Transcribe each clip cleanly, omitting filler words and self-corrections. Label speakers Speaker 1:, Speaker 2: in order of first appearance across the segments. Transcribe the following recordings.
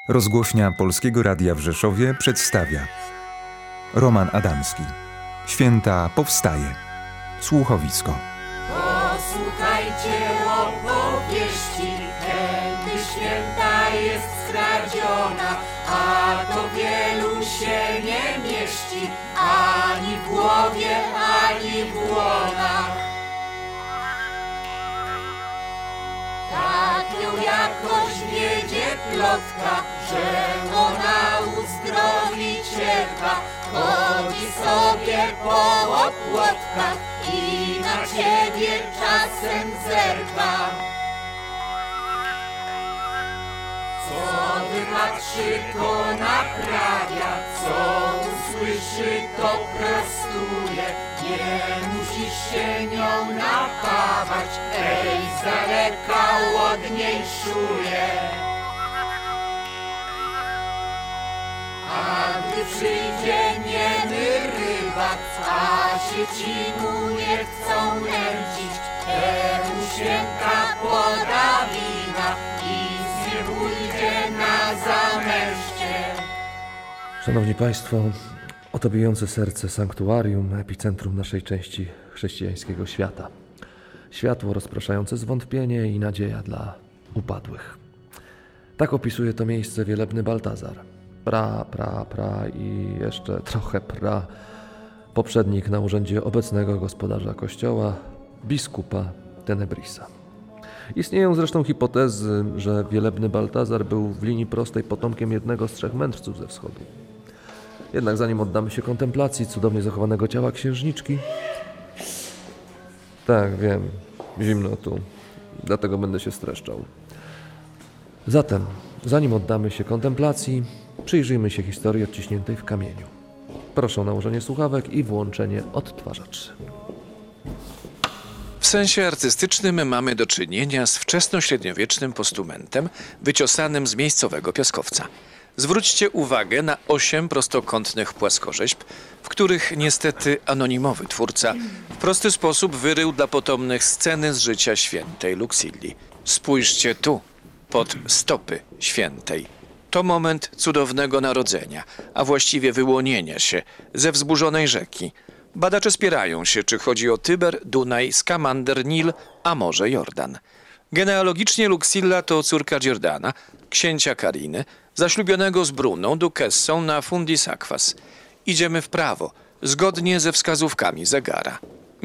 Speaker 1: Rozgłośnia Polskiego Radia w Rzeszowie przedstawia Roman Adamski. Święta powstaje. Słuchowisko.
Speaker 2: Posłuchajcie opowieści, kiedy święta jest skradziona, a to wielu się nie mieści, ani w głowie, ani w łonach. Tak ją jakoś wiedzie plotka, że ona uzdrowicielka chodzi sobie po opłotkach i na ciebie czasem zerka. Co wypatrzy, to naprawia, co usłyszy, to prostuje. Nie musisz się nią napawać, ej, z daleka od niej szuje. A gdy przyjdzie niemy rybak, a sieci mu nie chcą nęcić, temu święta poda wina i z nie pójdzie na zamęście.
Speaker 3: Szanowni Państwo, oto bijące serce sanktuarium, epicentrum naszej części chrześcijańskiego świata. Światło rozpraszające zwątpienie i nadzieja dla upadłych. Tak opisuje to miejsce wielebny Baltazar. Pra i jeszcze trochę poprzednik na urzędzie obecnego gospodarza kościoła, biskupa Tenebrisa. Istnieją zresztą hipotezy, że wielebny Baltazar był w linii prostej potomkiem jednego z 3 mędrców ze wschodu. Jednak zanim oddamy się kontemplacji cudownie zachowanego ciała księżniczki... Tak, wiem, zimno tu, dlatego będę się streszczał. Zatem, zanim oddamy się kontemplacji, przyjrzyjmy się historii odciśniętej w kamieniu. Proszę o nałożenie słuchawek i włączenie odtwarzaczy.
Speaker 4: W sensie artystycznym mamy do czynienia z wczesnośredniowiecznym postumentem wyciosanym z miejscowego piaskowca. Zwróćcie uwagę na 8 prostokątnych płaskorzeźb, w których niestety anonimowy twórca w prosty sposób wyrył dla potomnych sceny z życia świętej Luxilli. Spójrzcie tu, pod stopy świętej. To moment cudownego narodzenia, a właściwie wyłonienia się ze wzburzonej rzeki. Badacze spierają się, czy chodzi o Tyber, Dunaj, Skamander, Nil, a może Jordan. Genealogicznie Luxilla to córka Giordana, księcia Kariny, zaślubionego z Bruną, dukessą na Fundis Aquas. Idziemy w prawo, zgodnie ze wskazówkami zegara.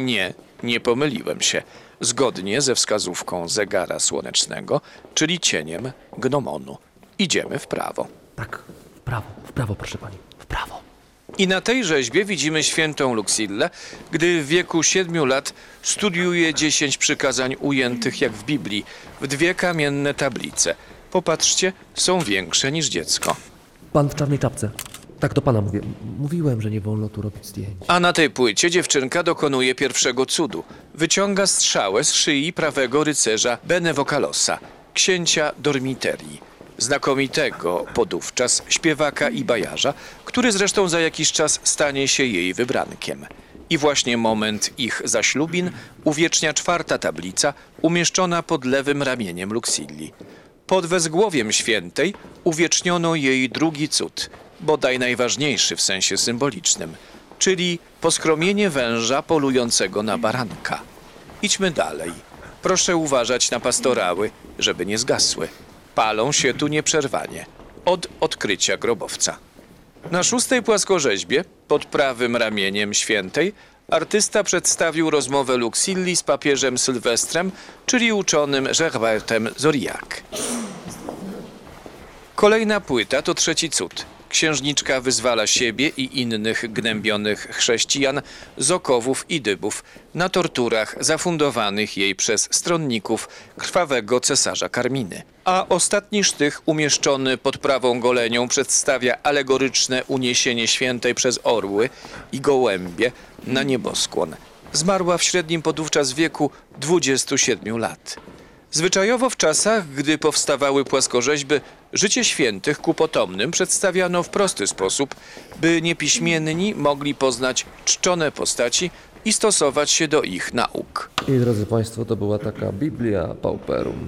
Speaker 4: Nie pomyliłem się. Zgodnie ze wskazówką zegara słonecznego, czyli cieniem gnomonu. Idziemy w prawo.
Speaker 3: Tak, w prawo, proszę pani, w prawo.
Speaker 4: I na tej rzeźbie widzimy świętą Luxillę, gdy w wieku 7 lat studiuje 10 przykazań ujętych jak w Biblii w 2 kamienne tablice. Popatrzcie, są większe niż dziecko.
Speaker 3: Pan w czarnej czapce. Tak do pana mówię. Mówiłem, że nie wolno tu robić zdjęć.
Speaker 4: A na tej płycie dziewczynka dokonuje pierwszego cudu. Wyciąga strzałę z szyi prawego rycerza Benevokalosa, księcia Dormiterii. Znakomitego podówczas śpiewaka i bajarza, który zresztą za jakiś czas stanie się jej wybrankiem. I właśnie moment ich zaślubin uwiecznia 4. tablica umieszczona pod lewym ramieniem Luxilli. Pod wezgłowiem świętej uwieczniono jej drugi cud, bodaj najważniejszy w sensie symbolicznym, czyli poskromienie węża polującego na baranka. Idźmy dalej. Proszę uważać na pastorały, żeby nie zgasły. Palą się tu nieprzerwanie, od odkrycia grobowca. Na 6. płaskorzeźbie, pod prawym ramieniem świętej, artysta przedstawił rozmowę Luxilli z papieżem Sylwestrem, czyli uczonym Gerbertem Zoriac. Kolejna płyta to 3. cud. Księżniczka wyzwala siebie i innych gnębionych chrześcijan z okowów i dybów na torturach zafundowanych jej przez stronników krwawego cesarza Karminy. A ostatni sztych umieszczony pod prawą golenią przedstawia alegoryczne uniesienie świętej przez orły i gołębie na nieboskłon. Zmarła w średnim podówczas wieku 27 lat. Zwyczajowo w czasach, gdy powstawały płaskorzeźby, życie świętych ku potomnym przedstawiano w prosty sposób, by niepiśmienni mogli poznać czczone postaci i stosować się do ich nauk.
Speaker 3: I drodzy Państwo, to była taka Biblia Pauperum.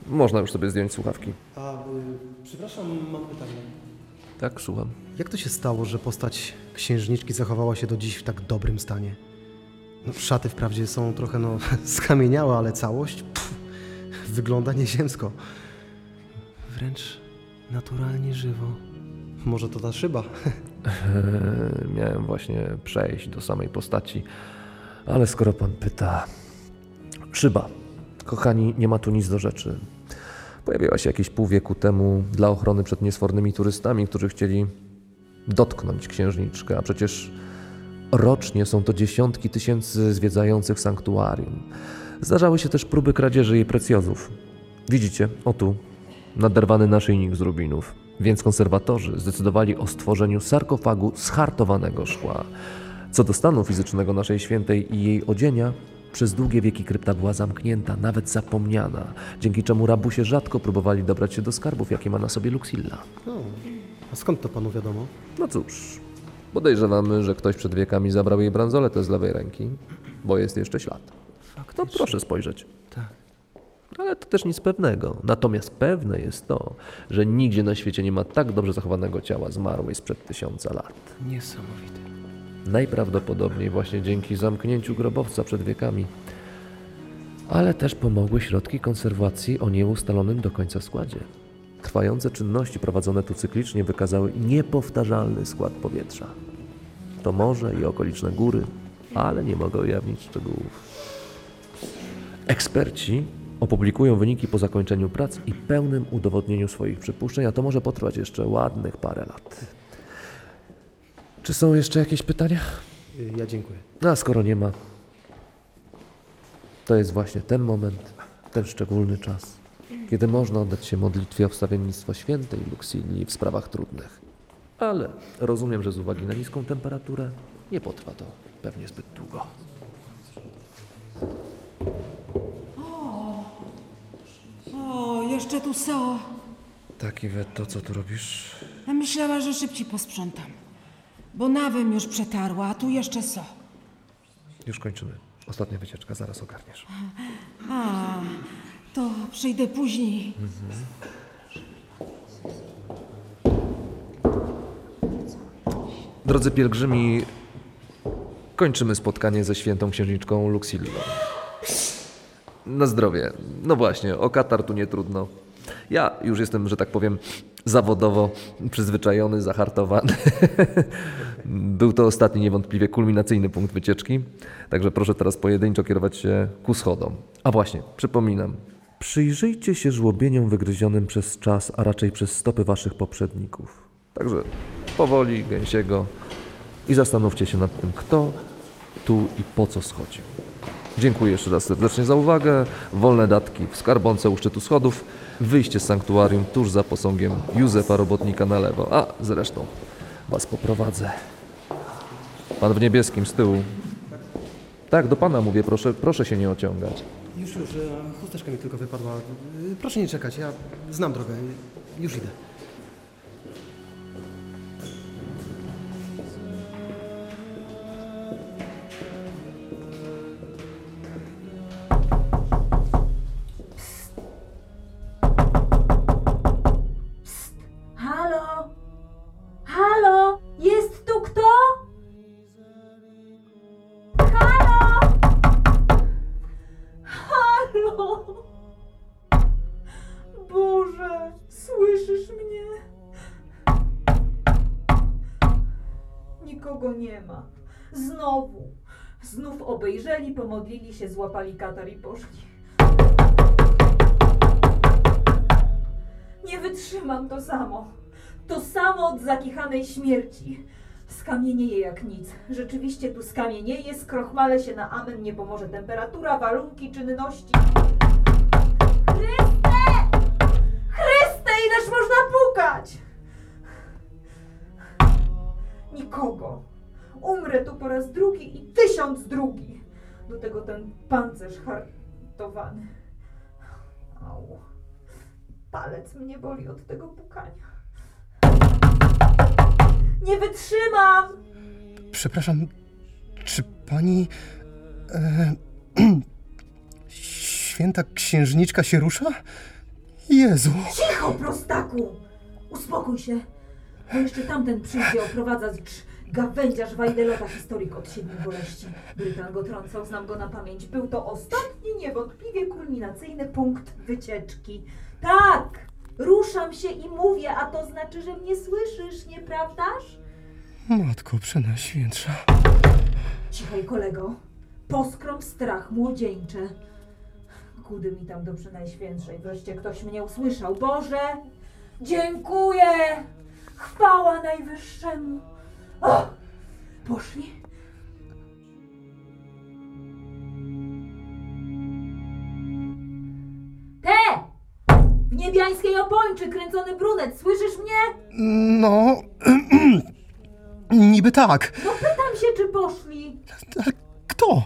Speaker 3: Można już sobie zdjąć słuchawki.
Speaker 5: Przepraszam, mam pytanie.
Speaker 3: Tak, słucham.
Speaker 5: Jak to się stało, że postać księżniczki zachowała się do dziś w tak dobrym stanie? No, szaty wprawdzie są trochę, skamieniałe, ale całość wygląda nieziemsko. Wręcz naturalnie żywo. Może to ta szyba?
Speaker 3: Miałem właśnie przejść do samej postaci, ale skoro pan pyta... Szyba. Kochani, nie ma tu nic do rzeczy. Pojawiła się jakieś pół wieku temu dla ochrony przed niesfornymi turystami, którzy chcieli dotknąć księżniczkę, a przecież rocznie są to dziesiątki tysięcy zwiedzających sanktuarium. Zdarzały się też próby kradzieży jej precjozów. Widzicie, o tu, naderwany naszyjnik z rubinów. Więc konserwatorzy zdecydowali o stworzeniu sarkofagu z hartowanego szkła. Co do stanu fizycznego naszej świętej i jej odzienia, przez długie wieki krypta była zamknięta, nawet zapomniana, dzięki czemu rabusie rzadko próbowali dobrać się do skarbów, jakie ma na sobie Luxilla.
Speaker 5: A skąd to panu wiadomo?
Speaker 3: No cóż, podejrzewamy, że ktoś przed wiekami zabrał jej bransoletę z lewej ręki, bo jest jeszcze ślad. No proszę spojrzeć.
Speaker 5: Tak.
Speaker 3: Ale to też nic pewnego. Natomiast pewne jest to, że nigdzie na świecie nie ma tak dobrze zachowanego ciała zmarłej sprzed 1000 lat.
Speaker 5: Niesamowite.
Speaker 3: Najprawdopodobniej właśnie dzięki zamknięciu grobowca przed wiekami. Ale też pomogły środki konserwacji o nieustalonym do końca składzie. Trwające czynności prowadzone tu cyklicznie wykazały niepowtarzalny skład powietrza. To morze i okoliczne góry, ale nie mogę ujawnić szczegółów. Eksperci opublikują wyniki po zakończeniu prac i pełnym udowodnieniu swoich przypuszczeń, a to może potrwać jeszcze ładnych parę lat. Czy są jeszcze jakieś pytania?
Speaker 5: Ja dziękuję.
Speaker 3: A skoro nie ma, to jest właśnie ten moment, ten szczególny czas, kiedy można oddać się modlitwie o wstawiennictwo świętej Luxilli w sprawach trudnych. Ale rozumiem, że z uwagi na niską temperaturę nie potrwa to pewnie zbyt długo.
Speaker 6: O, jeszcze tu są.
Speaker 3: Tak, Iwetto, co tu robisz?
Speaker 6: Ja myślała, że szybciej posprzątam. Bo nawem już przetarła, a tu jeszcze są.
Speaker 3: Już kończymy. Ostatnia wycieczka, zaraz ogarniesz.
Speaker 6: A, to przyjdę później.
Speaker 3: Drodzy pielgrzymi, kończymy spotkanie ze świętą księżniczką Luxillą. Na zdrowie. No właśnie, o katar tu nie trudno. Ja już jestem, że tak powiem, zawodowo przyzwyczajony, zahartowany. Był to ostatni, niewątpliwie kulminacyjny punkt wycieczki, także proszę teraz pojedynczo kierować się ku schodom. A właśnie, przypominam, przyjrzyjcie się żłobieniom wygryzionym przez czas, a raczej przez stopy waszych poprzedników. Także powoli, gęsiego i zastanówcie się nad tym, kto tu i po co schodził. Dziękuję jeszcze raz serdecznie za uwagę. Wolne datki w skarbonce u szczytu schodów. Wyjście z sanktuarium tuż za posągiem Józefa Robotnika na lewo. A zresztą was poprowadzę. Pan w niebieskim z tyłu. Tak, do pana mówię, proszę się nie ociągać.
Speaker 5: Już, chusteczka mi tylko wypadła. Proszę nie czekać, ja znam drogę. Już idę.
Speaker 7: Halo? Halo? Jest tu kto? Halo? Halo? Boże, słyszysz mnie? Nikogo nie ma. Znów obejrzeli, pomodlili się, złapali katar i poszli. Nie wytrzymam, to samo. To samo od zakichanej śmierci. Skamienieje jak nic. Rzeczywiście tu skamienieje, skrochmale się na amen, nie pomoże temperatura, warunki, czynności. Chryste! Chryste, ileż można pukać? Nikogo. Umrę tu po raz drugi i 1002. Do tego ten pancerz hartowany. Au. Palec mnie boli od tego pukania. Nie wytrzymam!
Speaker 5: Przepraszam, czy pani... święta księżniczka się rusza? Jezu!
Speaker 7: Cicho, prostaku! Uspokój się, bo jeszcze tamten przyjdzie oprowadzać gawędziarz Wajdelota, historyk od 7 boleści. Brytan go trącał, znam go na pamięć. Był to ostatni, niewątpliwie kulminacyjny punkt wycieczki. Tak! Ruszam się i mówię, a to znaczy, że mnie słyszysz, nieprawdaż?
Speaker 5: Matko Przenajświętsza.
Speaker 7: Cichaj, kolego. Poskrom strach młodzieńcze. Kudy mi tam do Przenajświętszej. Wreszcie ktoś mnie usłyszał. Boże, dziękuję! Chwała Najwyższemu. O! Poszli? Te! W niebiańskiej opończy kręcony brunet, słyszysz mnie?
Speaker 5: No... niby tak.
Speaker 7: No pytam się, czy poszli.
Speaker 5: Kto?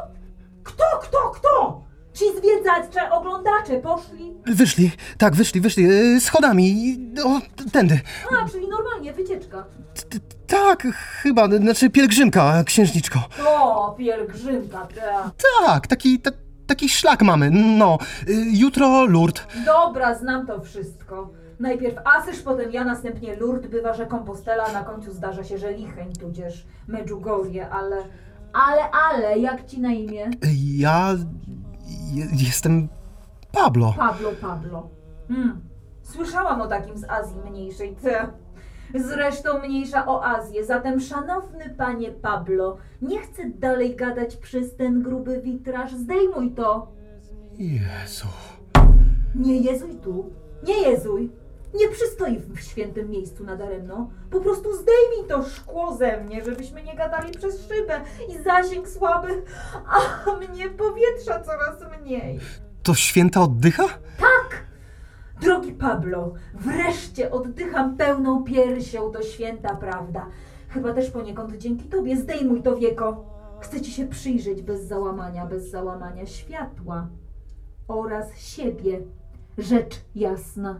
Speaker 7: Kto? Ci zwiedzacze, oglądacze poszli?
Speaker 5: Wyszli, tak, wyszli, schodami, o, tędy.
Speaker 7: A, czyli normalnie, wycieczka.
Speaker 5: Tak, chyba, znaczy pielgrzymka, księżniczko.
Speaker 7: O, pielgrzymka, ta.
Speaker 5: Tak, taki szlak mamy, no. Jutro Lourdes.
Speaker 7: Dobra, znam to wszystko. Najpierw Asyż, potem ja, następnie Lourdes, bywa, że Kompostela, a na końcu zdarza się, że Licheń, tudzież Medjugorje, ale, jak ci na imię?
Speaker 5: Ja... jestem Pablo.
Speaker 7: Pablo. Słyszałam o takim z Azji Mniejszej, Zresztą mniejsza o Azję, zatem szanowny panie Pablo, nie chcę dalej gadać przez ten gruby witraż, zdejmuj to.
Speaker 5: Jezu.
Speaker 7: Nie jezuj tu, nie jezuj. Nie przystoi w świętym miejscu nadaremno. Po prostu zdejmij to szkło ze mnie, żebyśmy nie gadali przez szybę i zasięg słaby, a mnie powietrza coraz mniej.
Speaker 5: To święta oddycha?
Speaker 7: Tak! Drogi Pablo, wreszcie oddycham pełną piersią, to święta prawda. Chyba też poniekąd dzięki tobie. Zdejmuj to wieko. Chcę ci się przyjrzeć bez załamania światła oraz siebie. Rzecz jasna.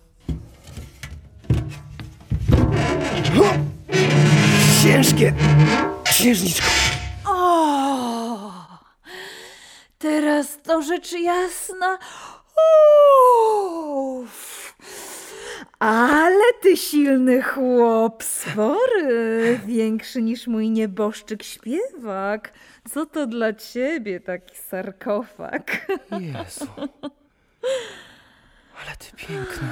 Speaker 5: Ciężkie! Księżniczko!
Speaker 6: O, teraz to rzecz jasna. Uff. Ale ty silny chłop, spory, większy niż mój nieboszczyk śpiewak. Co to dla ciebie taki sarkofag?
Speaker 5: Jezu. Ale ty piękna.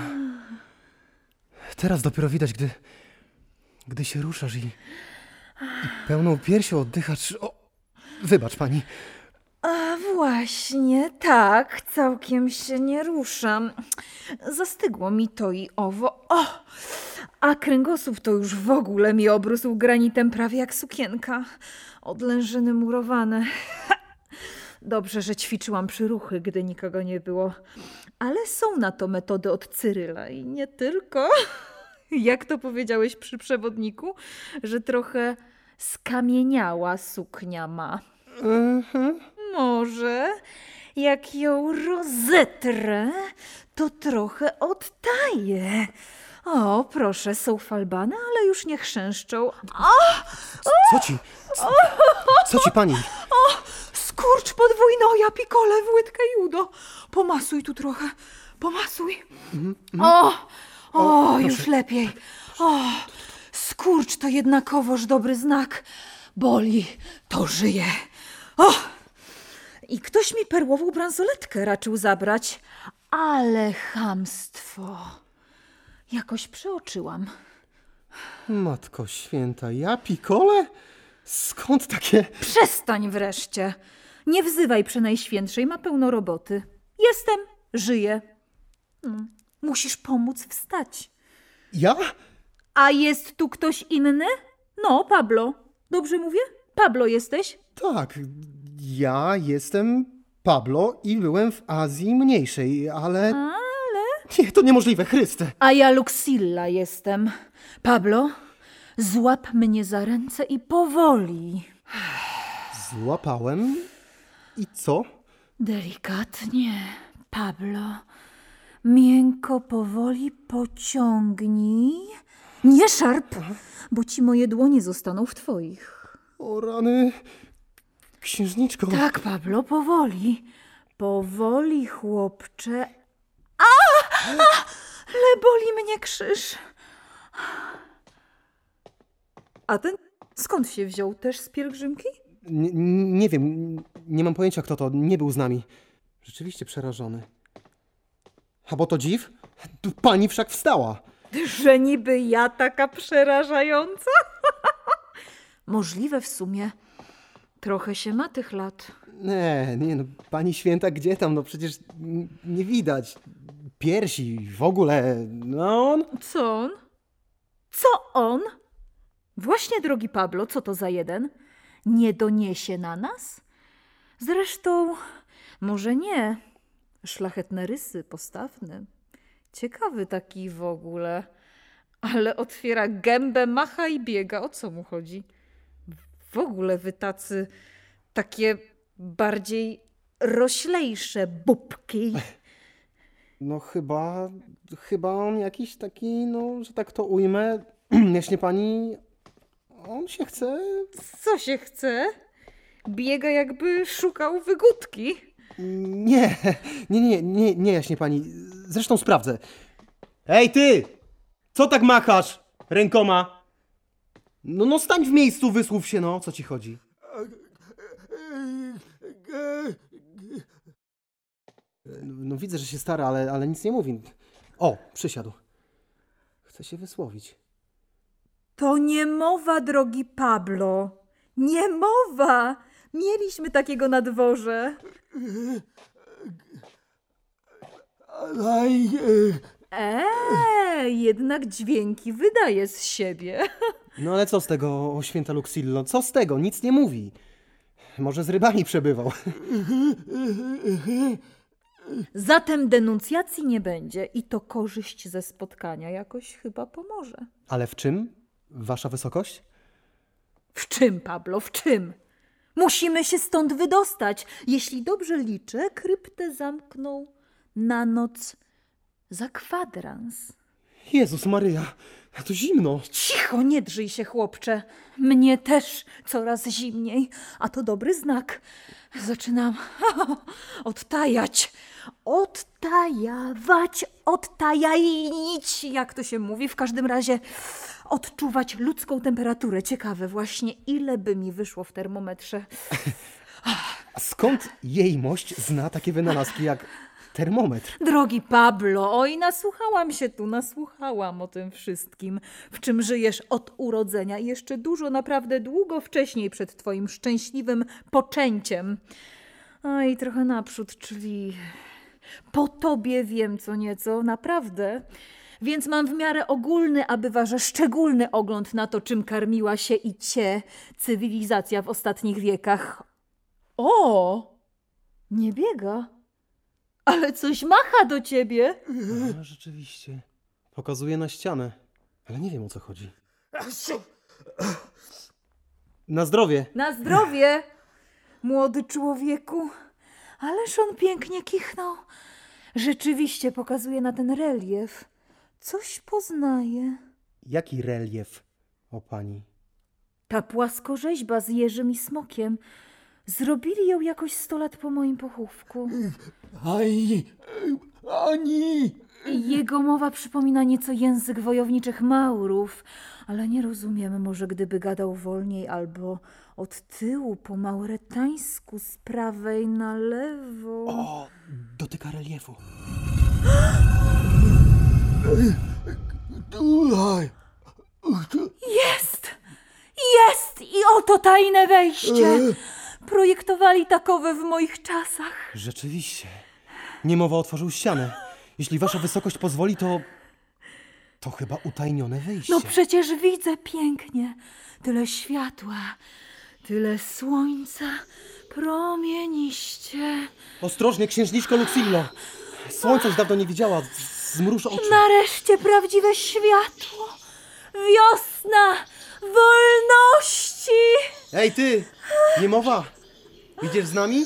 Speaker 5: Teraz dopiero widać, gdy się ruszasz i pełną piersią oddychasz. O, wybacz pani.
Speaker 6: A właśnie, tak, całkiem się nie ruszam. Zastygło mi to i owo. O! A kręgosłup to już w ogóle mi obrósł granitem prawie jak sukienka. Odlężyny murowane. Dobrze, że ćwiczyłam przyruchy, gdy nikogo nie było. Ale są na to metody od Cyryla i nie tylko. Jak to powiedziałeś przy przewodniku, że trochę skamieniała suknia ma. Może jak ją rozetrę, to trochę odtaje. O, proszę, są falbane, ale już nie chrzęszczą.
Speaker 5: Co ci pani?
Speaker 6: Skurcz podwójny, o ja pikole w łydkę judo. Pomasuj tu trochę, pomasuj. O, już lepiej. O, skurcz to jednakowoż dobry znak. Boli, to żyje. O! I ktoś mi perłową bransoletkę raczył zabrać, ale chamstwo. Jakoś przeoczyłam.
Speaker 5: Matko święta, ja pikole? Skąd takie...
Speaker 6: Przestań wreszcie. Nie wzywaj Przenajświętszej, ma pełno roboty. Jestem, żyję. Musisz pomóc wstać.
Speaker 5: Ja?
Speaker 6: A jest tu ktoś inny? No, Pablo. Dobrze mówię? Pablo jesteś?
Speaker 5: Tak, ja jestem Pablo i byłem w Azji Mniejszej, ale... Nie, to niemożliwe, Chryste.
Speaker 6: A ja Luxilla jestem. Pablo, złap mnie za ręce i powoli.
Speaker 5: Złapałem i co?
Speaker 6: Delikatnie, Pablo. Miękko, powoli pociągnij. Nie szarp, bo ci moje dłonie zostaną w twoich.
Speaker 5: O rany... Księżniczko...
Speaker 6: Tak, Pablo, powoli. Powoli, chłopcze. A! Ale boli mnie krzyż. A ten skąd się wziął? Też z pielgrzymki?
Speaker 5: Nie wiem, nie mam pojęcia kto to, nie był z nami. Rzeczywiście przerażony. A bo to dziw? Tu pani wszak wstała.
Speaker 6: Że niby ja taka przerażająca? Możliwe w sumie. Trochę się ma tych lat.
Speaker 5: Nie, no pani święta gdzie tam, no przecież nie widać. Piersi, w ogóle, no on...
Speaker 6: Co on? Co on? Właśnie, drogi Pablo, co to za jeden? Nie doniesie na nas? Zresztą, może nie. Szlachetne rysy, postawny. Ciekawy taki w ogóle. Ale otwiera gębę, macha i biega. O co mu chodzi? W ogóle wy tacy, takie bardziej roślejsze bubki.
Speaker 5: No chyba on jakiś taki, no, że tak to ujmę, jaśnie pani, on się chce...
Speaker 6: Co się chce? Biega jakby szukał wygódki.
Speaker 5: Nie, jaśnie pani, zresztą sprawdzę. Ej ty! Co tak machasz rękoma? No stań w miejscu, wysłów się, no, co ci chodzi? No widzę, że się stara, ale nic nie mówi. O, przysiadł. Chce się wysłowić.
Speaker 6: To niemowa, drogi Pablo. Niemowa! Mieliśmy takiego na dworze. Jednak dźwięki wydaje z siebie.
Speaker 5: No ale co z tego, o święta Luxillo? Co z tego? Nic nie mówi. Może z rybami przebywał.
Speaker 6: Zatem denuncjacji nie będzie i to korzyść ze spotkania jakoś chyba pomoże.
Speaker 5: Ale w czym, wasza wysokość?
Speaker 6: W czym, Pablo, w czym? Musimy się stąd wydostać. Jeśli dobrze liczę, kryptę zamknął na noc za kwadrans.
Speaker 5: Jezus Maryja, a to zimno.
Speaker 6: Cicho, nie drżyj się, chłopcze. Mnie też coraz zimniej, a to dobry znak. Zaczynam odtajać. Odtajanić, jak to się mówi. W każdym razie odczuwać ludzką temperaturę. Ciekawe właśnie, ile by mi wyszło w termometrze.
Speaker 5: A skąd jejmość zna takie wynalazki jak termometr?
Speaker 6: Drogi Pablo, oj, nasłuchałam o tym wszystkim, w czym żyjesz od urodzenia i jeszcze dużo, naprawdę długo wcześniej przed twoim szczęśliwym poczęciem. Oj, trochę naprzód, czyli po tobie wiem co nieco, naprawdę. Więc mam w miarę ogólny, a bywa, że szczególny ogląd na to, czym karmiła się i cię cywilizacja w ostatnich wiekach. O! Nie biega. Ale coś macha do ciebie.
Speaker 5: No, rzeczywiście. Pokazuje na ścianę, ale nie wiem o co chodzi. Na zdrowie.
Speaker 6: Na zdrowie, młody człowieku. Ależ on pięknie kichnął. Rzeczywiście pokazuje na ten relief. Coś poznaje.
Speaker 5: Jaki relief, o pani?
Speaker 6: Ta płaskorzeźba z jeżym i smokiem. Zrobili ją jakoś 100 lat po moim pochówku.
Speaker 2: Ani!
Speaker 6: Jego mowa przypomina nieco język wojowniczych Maurów, ale nie rozumiem, może gdyby gadał wolniej albo od tyłu po mauretańsku z prawej na lewo.
Speaker 5: O, dotyka reliefu.
Speaker 6: Jest! Jest! I oto tajne wejście! Projektowali takowe w moich czasach.
Speaker 5: Rzeczywiście. Niemowa otworzył ścianę. Jeśli wasza wysokość pozwoli, to chyba utajnione wyjście.
Speaker 6: No przecież widzę pięknie. Tyle światła, tyle słońca, promieniście.
Speaker 5: Ostrożnie, księżniczko Luxillo. Słońca już dawno nie widziała. Zmruż oczy.
Speaker 6: Nareszcie prawdziwe światło. Wiosna wolności.
Speaker 5: Ej ty, niemowa. Idziesz z nami?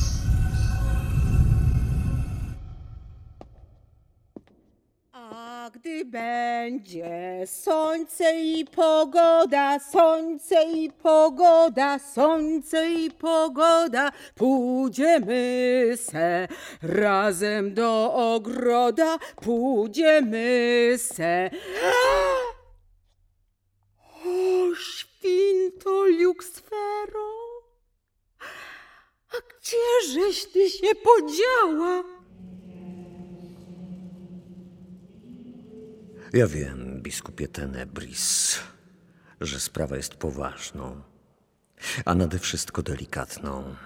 Speaker 2: A
Speaker 8: gdy będzie słońce i pogoda, słońce i pogoda, słońce i pogoda, pójdziemy se razem do ogroda, pójdziemy se. O, świnto Luksfero, a gdzieżeś ty się podziała?
Speaker 9: Ja wiem, biskupie Tenebris, że sprawa jest poważną, a nade wszystko delikatną.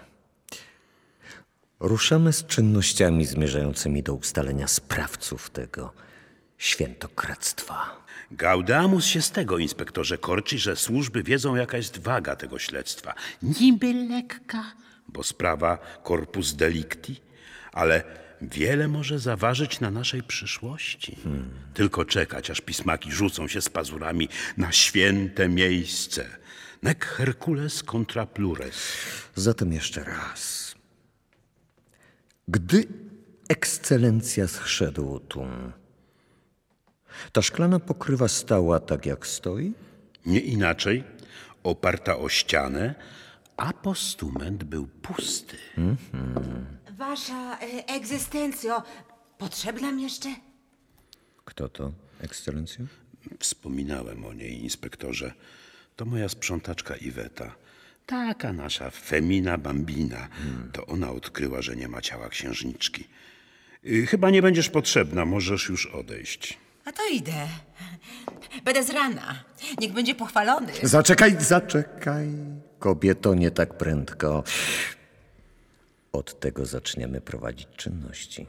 Speaker 9: Ruszamy z czynnościami zmierzającymi do ustalenia sprawców tego świętokradztwa.
Speaker 10: Gaudeamus się z tego, inspektorze, korci, że służby wiedzą, jaka jest waga tego śledztwa. Niby lekka, bo sprawa corpus delicti, ale wiele może zaważyć na naszej przyszłości. Tylko czekać, aż pismaki rzucą się z pazurami na święte miejsce. Nec Hercules contra plures.
Speaker 9: Zatem jeszcze raz. Gdy ekscelencja zszedł tu, ta szklana pokrywa stała tak, jak stoi?
Speaker 10: Nie inaczej, oparta o ścianę, a postument był pusty.
Speaker 11: Wasza egzystencjo, potrzebna mi jeszcze?
Speaker 9: Kto to, ekscelencjo?
Speaker 10: Wspominałem o niej, inspektorze. To moja sprzątaczka Iweta. Taka nasza femina bambina. To ona odkryła, że nie ma ciała księżniczki. Chyba nie będziesz potrzebna, możesz już odejść.
Speaker 11: A to idę. Będę z rana. Niech będzie pochwalony.
Speaker 9: Zaczekaj. Kobieto, nie tak prędko. Od tego zaczniemy prowadzić czynności.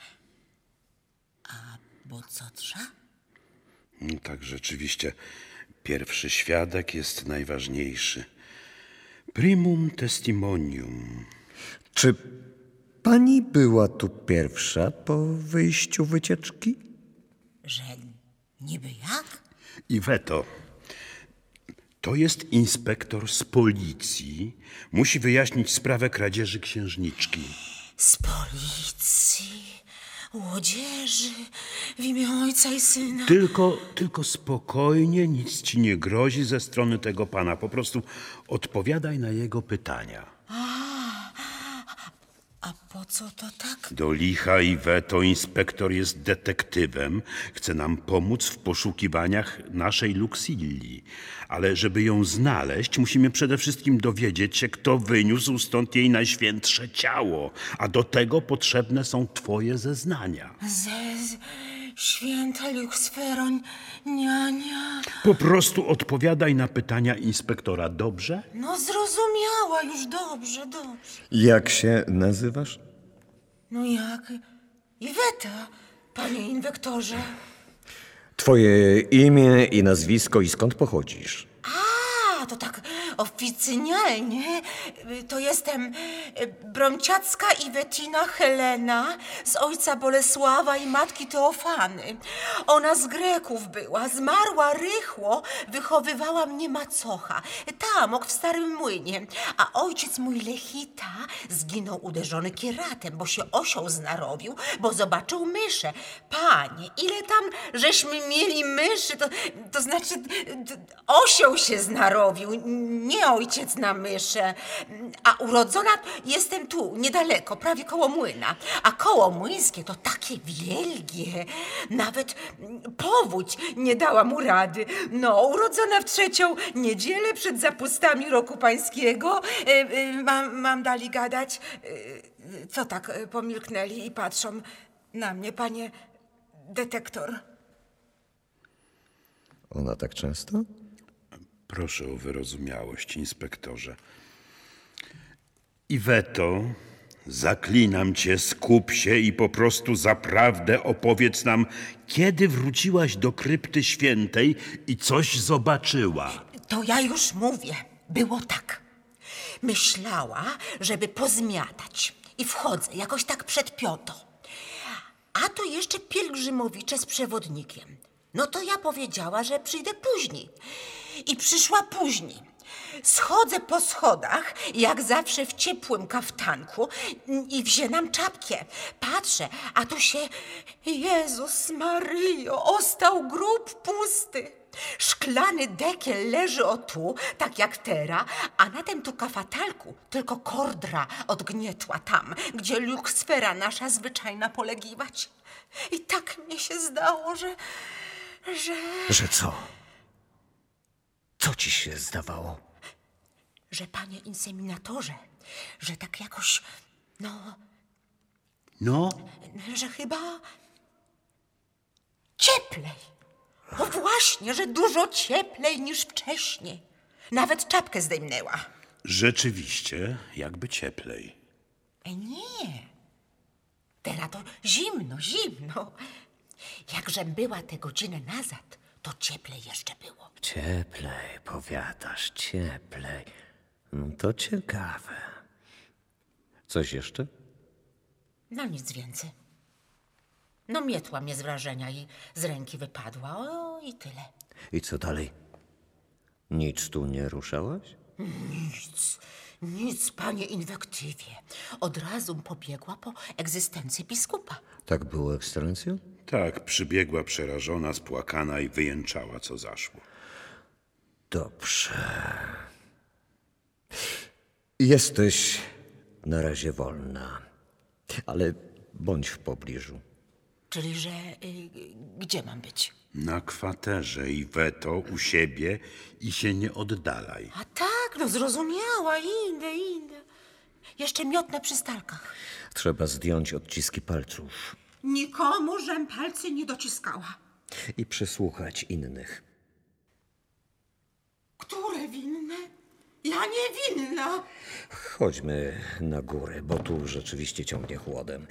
Speaker 11: Bo co trza?
Speaker 10: No tak, rzeczywiście. Pierwszy świadek jest najważniejszy. Primum testimonium.
Speaker 9: Czy pani była tu pierwsza po wyjściu wycieczki?
Speaker 11: Że niby jak?
Speaker 10: Iweto, to jest inspektor z policji. Musi wyjaśnić sprawę kradzieży księżniczki.
Speaker 11: Z policji, łodzieży, w imię Ojca i Syna.
Speaker 10: Tylko spokojnie, nic ci nie grozi ze strony tego pana. Po prostu odpowiadaj na jego pytania.
Speaker 11: A po co to tak?
Speaker 10: Do licha, Iweto, inspektor jest detektywem. Chce nam pomóc w poszukiwaniach naszej Luksilli. Ale żeby ją znaleźć, musimy przede wszystkim dowiedzieć się, kto wyniósł stąd jej najświętsze ciało. A do tego potrzebne są twoje zeznania.
Speaker 11: Święta Luksferoń, niania.
Speaker 10: Po prostu odpowiadaj na pytania inspektora, dobrze?
Speaker 11: No zrozumiała już, dobrze.
Speaker 9: Jak się nazywasz?
Speaker 11: No jak? Iweta, panie inwektorze.
Speaker 9: Twoje imię i nazwisko i skąd pochodzisz?
Speaker 11: A, to tak oficjalnie. To jestem Brąciacka Iwetina Helena z ojca Bolesława i matki Teofany. Ona z Greków była, zmarła rychło, wychowywała mnie macocha. Tamok w Starym Młynie. A ojciec mój Lechita zginął uderzony kieratem, bo się osioł znarowił, bo zobaczył myszę. Panie, ile tam żeśmy mieli myszy, to znaczy osioł się znarowił, nie ojciec na myszę. A urodzona jestem tu, niedaleko, prawie koło młyna. A koło młyńskie to takie wielgie. Nawet powódź nie dała mu rady. No, urodzona w 3. niedzielę przed zapustami roku pańskiego. Mam dali gadać. Co tak pomilknęli i patrzą na mnie, panie detektor?
Speaker 9: Ona tak często?
Speaker 10: Proszę o wyrozumiałość, inspektorze. Iweto, zaklinam cię, skup się i po prostu zaprawdę opowiedz nam, kiedy wróciłaś do krypty świętej i coś zobaczyła.
Speaker 11: To ja już mówię. Było tak. Myślała, żeby pozmiatać. I wchodzę jakoś tak przed 5. A to jeszcze pielgrzymowicze z przewodnikiem. No to ja powiedziała, że przyjdę później. I przyszła później. Schodzę po schodach, jak zawsze w ciepłym kaftanku i wzięłam czapkę. Patrzę, a tu się, Jezus Maryjo, ostał grób pusty. Szklany dekiel leży o tu, tak jak teraz, a na tym tu kafatalku tylko kordra odgnietła tam, gdzie luksfera nasza zwyczajna polegiwać. I tak mnie się zdało, że...
Speaker 9: Że co? Co ci się zdawało?
Speaker 11: Że, panie inseminatorze, że tak jakoś,
Speaker 10: No,
Speaker 11: że chyba cieplej. No właśnie, że dużo cieplej niż wcześniej. Nawet czapkę zdejmnęła.
Speaker 10: rzeczywiście, jakby cieplej.
Speaker 11: Nie. Teraz to zimno, zimno. Jakżem była tę godzinę nazad, to cieplej jeszcze było.
Speaker 9: Cieplej, powiadasz, cieplej. No to ciekawe. Coś jeszcze?
Speaker 11: No nic więcej. No mietła mnie z wrażenia i z ręki wypadła. O, i tyle.
Speaker 9: I co dalej? Nic tu nie ruszałaś?
Speaker 11: Nic, panie inwektywie. Od razu pobiegła po egzystencję biskupa.
Speaker 9: Tak było, ekscelencjo?
Speaker 10: Tak, przybiegła przerażona, spłakana i wyjęczała, co zaszło.
Speaker 9: Dobrze. Jesteś na razie wolna, ale bądź w pobliżu.
Speaker 11: Czyli, że gdzie mam być?
Speaker 10: Na kwaterze i weto u siebie i się nie oddalaj.
Speaker 11: A tak, no zrozumiała, idę. Jeszcze miotnę przy stalkach.
Speaker 9: Trzeba zdjąć odciski palców
Speaker 11: Nikomu żem palcy nie dociskała.
Speaker 9: i przesłuchać innych.
Speaker 11: Które winne? Ja nie winna.
Speaker 9: Chodźmy na górę, bo tu rzeczywiście ciągnie chłodem.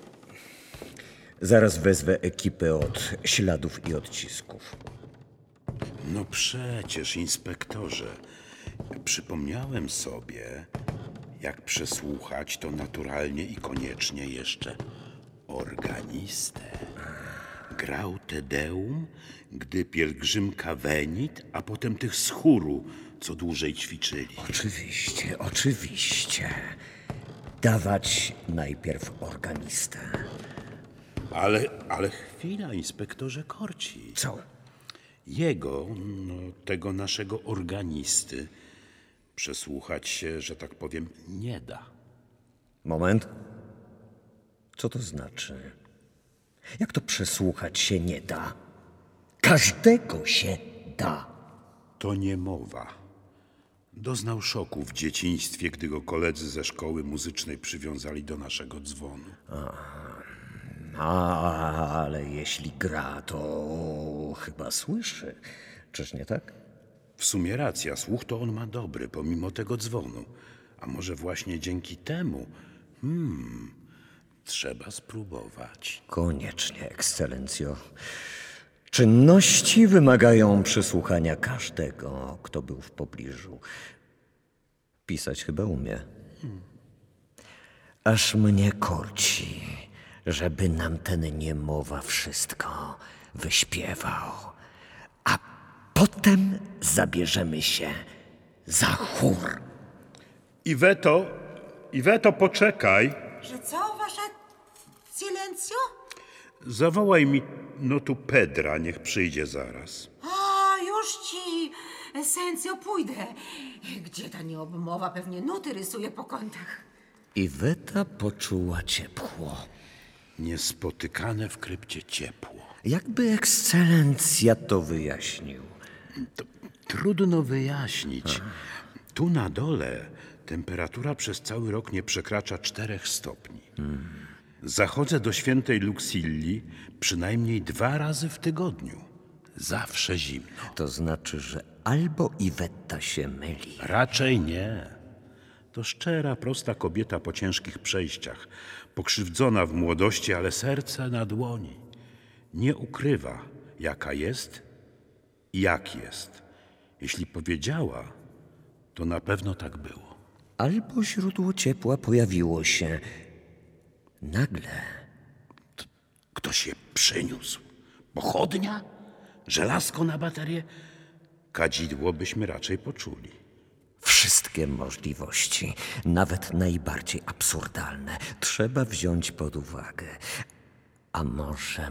Speaker 9: Zaraz wezwę ekipę od śladów i odcisków.
Speaker 10: No przecież, inspektorze, przypomniałem sobie, jak przesłuchać to naturalnie i koniecznie jeszcze organistę. Grał Te Deum, gdy pielgrzymka Wenit, a potem tych z chóru, co dłużej ćwiczyli.
Speaker 9: Oczywiście, oczywiście. Dawać najpierw organistę.
Speaker 10: Ale chwila, inspektorze Korci.
Speaker 9: Co?
Speaker 10: Jego, tego naszego organisty, przesłuchać się, że tak powiem, nie da.
Speaker 9: Moment. Co to znaczy? Jak to przesłuchać się nie da? Każdego się da.
Speaker 10: To nie mowa. Doznał szoku w dzieciństwie, gdy go koledzy ze szkoły muzycznej przywiązali do naszego dzwonu.
Speaker 9: Ale jeśli gra, to chyba słyszy. Czyż nie tak?
Speaker 10: W sumie racja, słuch to on ma dobry, pomimo tego dzwonu. A może właśnie dzięki temu? Trzeba spróbować.
Speaker 9: Koniecznie, ekscelencjo. Czynności wymagają przesłuchania każdego, kto był w pobliżu. Pisać chyba umie. Aż mnie korci, żeby nam ten niemowa wszystko wyśpiewał. A potem zabierzemy się za chór.
Speaker 10: Iweto, poczekaj.
Speaker 11: Że co, wasza silencjo?
Speaker 10: Zawołaj mi tu Pedra, niech przyjdzie zaraz.
Speaker 11: A, już ci, esencjo, pójdę. Gdzie ta nieobmowa? Pewnie nuty rysuje po kątach.
Speaker 9: Iweta poczuła ciepło.
Speaker 10: Niespotykane w krypcie ciepło.
Speaker 9: Jakby ekscelencja to wyjaśnił.
Speaker 10: To trudno wyjaśnić. Tu na dole temperatura przez cały rok nie przekracza 4 stopni. Zachodzę do świętej Luksilli przynajmniej 2 razy w tygodniu. Zawsze zimno.
Speaker 9: To znaczy, że albo Iweta się myli.
Speaker 10: Raczej nie. To szczera, prosta kobieta po ciężkich przejściach. Pokrzywdzona w młodości, ale serce na dłoni. Nie ukrywa, jaka jest i jak jest. Jeśli powiedziała, to na pewno tak było.
Speaker 9: Albo źródło ciepła pojawiło się nagle.
Speaker 10: Ktoś je przyniósł. Pochodnia? Żelazko na baterię? Kadzidło byśmy raczej poczuli.
Speaker 9: Wszystkie możliwości, nawet najbardziej absurdalne, trzeba wziąć pod uwagę. A może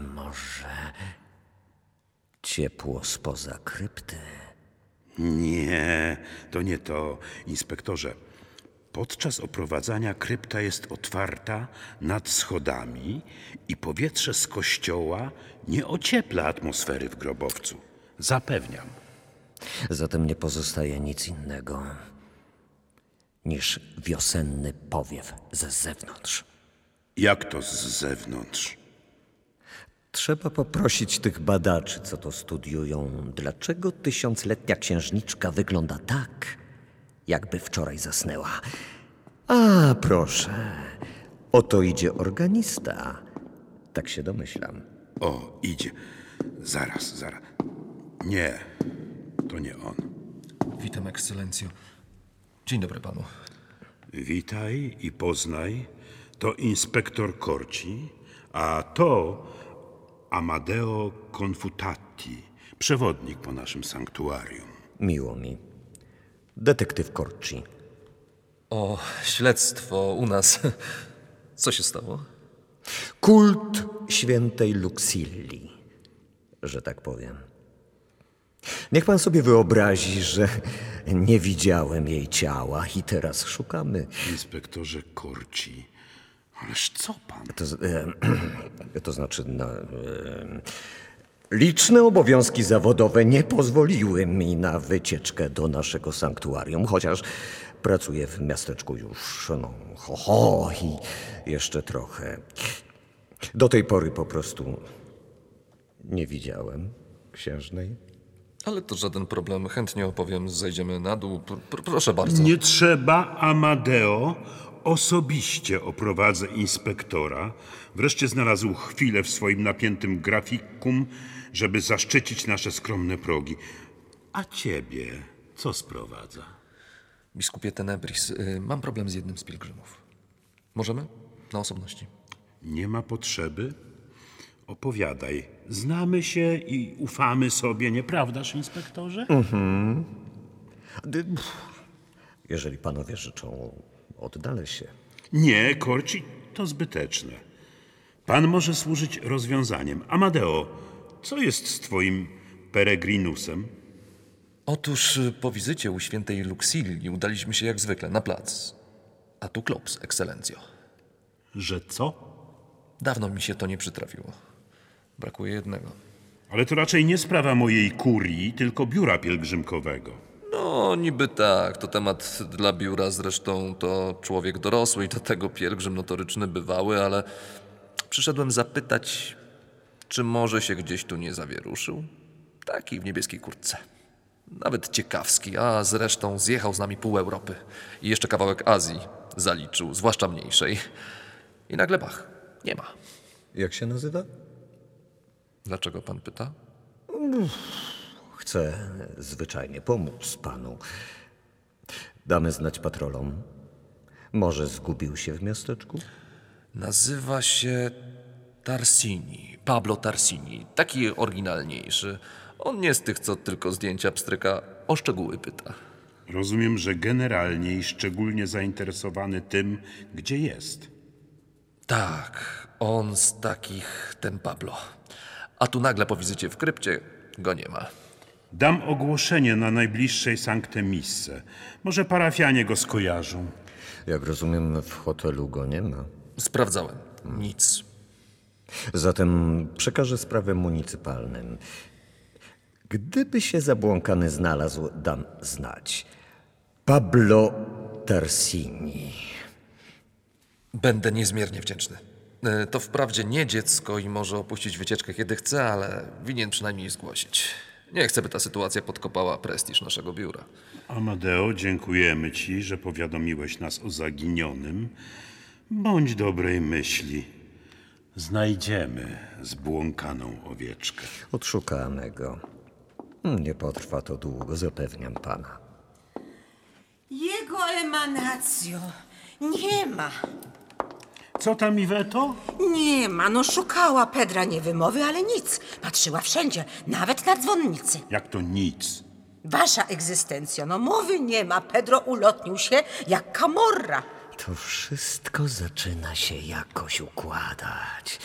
Speaker 9: ciepło spoza krypty?
Speaker 10: Nie, to nie to, inspektorze. Podczas oprowadzania krypta jest otwarta nad schodami i powietrze z kościoła nie ociepla atmosfery w grobowcu. Zapewniam.
Speaker 9: Zatem nie pozostaje nic innego niż wiosenny powiew z zewnątrz.
Speaker 10: Jak to z zewnątrz?
Speaker 9: Trzeba poprosić tych badaczy, co to studiują, dlaczego 1000-letnia księżniczka wygląda tak, jakby wczoraj zasnęła. A, proszę, oto idzie organista. Tak się domyślam.
Speaker 10: O, idzie. Zaraz. Nie, to nie on.
Speaker 3: Witam, ekscelencjo. Dzień dobry panu.
Speaker 10: Witaj i poznaj, to inspektor Corci, a to Amadeo Confutati, przewodnik po naszym sanktuarium.
Speaker 9: Miło mi. Detektyw Corci.
Speaker 3: O, śledztwo u nas. Co się stało?
Speaker 9: Kult świętej Luxilli, że tak powiem. Niech pan sobie wyobrazi, że nie widziałem jej ciała i teraz szukamy.
Speaker 10: Inspektorze Corci, ależ co pan?
Speaker 9: To znaczy, liczne obowiązki zawodowe nie pozwoliły mi na wycieczkę do naszego sanktuarium, chociaż pracuję w miasteczku już, i jeszcze trochę. Do tej pory po prostu nie widziałem księżnej.
Speaker 3: Ale to żaden problem. Chętnie opowiem. Zejdziemy na dół. Proszę bardzo.
Speaker 10: Nie trzeba, Amadeo. Osobiście oprowadzę inspektora. Wreszcie znalazł chwilę w swoim napiętym grafikum, żeby zaszczycić nasze skromne progi. A ciebie co sprowadza?
Speaker 3: Biskupie Tenebris, mam problem z jednym z pielgrzymów. Możemy? Na osobności.
Speaker 10: Nie ma potrzeby. Opowiadaj. Znamy się i ufamy sobie, nieprawdaż, inspektorze?
Speaker 9: Jeżeli panowie życzą, oddalę się.
Speaker 10: Nie, Corci, to zbyteczne. Pan może służyć rozwiązaniem. Amadeo, co jest z twoim peregrinusem?
Speaker 3: Otóż po wizycie u świętej Luxilli udaliśmy się jak zwykle na plac. A tu klops, ekscelencjo.
Speaker 10: Że co?
Speaker 3: Dawno mi się to nie przytrafiło. Brakuje jednego.
Speaker 10: Ale to raczej nie sprawa mojej kurii, tylko biura pielgrzymkowego.
Speaker 3: No, niby tak. To temat dla biura. Zresztą to człowiek dorosły i do tego pielgrzym notoryczny bywały, ale przyszedłem zapytać, czy może się gdzieś tu nie zawieruszył? Taki w niebieskiej kurtce. Nawet ciekawski, a zresztą zjechał z nami pół Europy. I jeszcze kawałek Azji zaliczył, zwłaszcza mniejszej. I nagle bach, nie ma.
Speaker 9: Jak się nazywa?
Speaker 3: Dlaczego pan pyta?
Speaker 9: Chcę zwyczajnie pomóc panu. Damy znać patrolom. Może zgubił się w miasteczku?
Speaker 3: Nazywa się Tarsini, Pablo Tarsini. Taki oryginalniejszy. On nie z tych, co tylko zdjęcia pstryka, o szczegóły pyta.
Speaker 10: Rozumiem, że generalnie i szczególnie zainteresowany tym, gdzie jest.
Speaker 3: Tak, on z takich, ten Pablo. A tu nagle po wizycie w krypcie go nie ma.
Speaker 10: Dam ogłoszenie na najbliższej Sancte Misse. Może parafianie go skojarzą.
Speaker 9: Jak rozumiem, w hotelu go nie ma.
Speaker 3: Sprawdzałem. Nic.
Speaker 9: Zatem przekażę sprawę municypalnym. Gdyby się zabłąkany znalazł, dam znać. Pablo Tarsini.
Speaker 3: Będę niezmiernie wdzięczny. To wprawdzie nie dziecko i może opuścić wycieczkę kiedy chce, ale winien przynajmniej zgłosić. Nie chcę, by ta sytuacja podkopała prestiż naszego biura.
Speaker 10: Amadeo, dziękujemy ci, że powiadomiłeś nas o zaginionym. Bądź dobrej myśli. Znajdziemy zbłąkaną owieczkę.
Speaker 9: Odszukamy go. Nie potrwa to długo, zapewniam pana.
Speaker 11: Jego emanacjo nie ma.
Speaker 10: Co tam, Iweto?
Speaker 11: Nie ma, no szukała Pedra niewymowy, ale nic. Patrzyła wszędzie, nawet na dzwonnicy.
Speaker 10: Jak to nic?
Speaker 11: Wasza egzystencjo, no mowy nie ma. Pedro ulotnił się jak kamorra.
Speaker 9: To wszystko zaczyna się jakoś układać.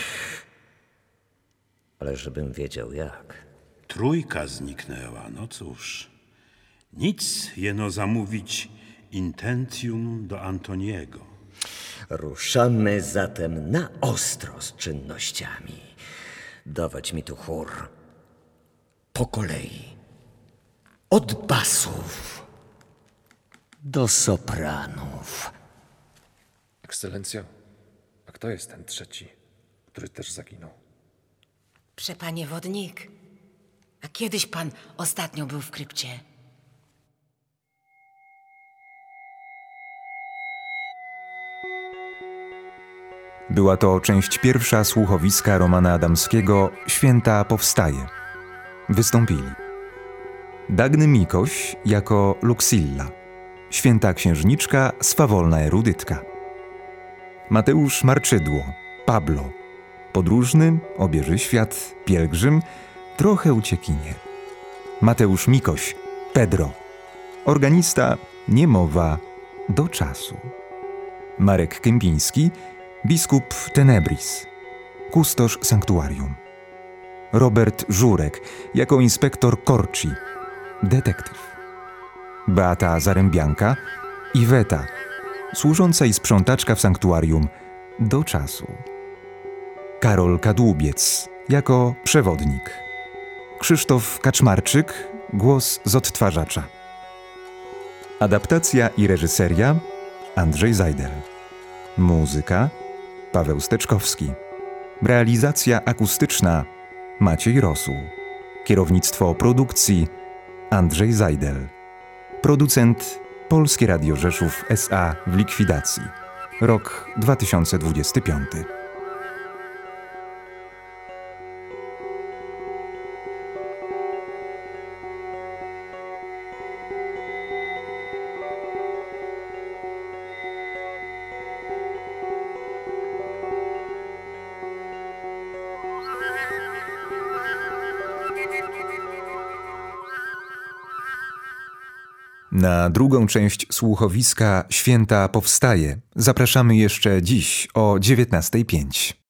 Speaker 9: Ale żebym wiedział jak.
Speaker 10: Trójka zniknęła, no cóż. Nic jeno zamówić intencjum do Antoniego.
Speaker 9: Ruszamy zatem na ostro z czynnościami. Dawać mi tu chór. Po kolei. Od basów do sopranów.
Speaker 3: Ekscelencjo, a kto jest ten trzeci, który też zaginął?
Speaker 11: Przepanie wodnik, a kiedyś pan ostatnio był w krypcie?
Speaker 1: Była to część pierwsza słuchowiska Romana Adamskiego Święta powstaje. Wystąpili Dagny Mikoś jako Luxilla, święta księżniczka swawolna erudytka. Mateusz Marczydło, Pablo, podróżny, obieży świat, pielgrzym, trochę uciekinier. Mateusz Mikoś, Pedro, organista, niemowa, do czasu. Marek Kępiński, biskup Tenebris, kustosz sanktuarium. Robert Żurek jako inspektor Korci, detektyw. Beata Zarębianka, Iweta, służąca i sprzątaczka w sanktuarium do czasu. Karol Kadłubiec jako przewodnik. Krzysztof Kaczmarczyk, głos z odtwarzacza. Adaptacja i reżyseria Andrzej Zajdel. Muzyka Paweł Steczkowski. Realizacja akustyczna Maciej Rosół. Kierownictwo produkcji Andrzej Zajdel. Producent Polskie Radio Rzeszów S.A. w likwidacji. Rok 2025. Na drugą część słuchowiska Święta powstaje zapraszamy jeszcze dziś o 19:05.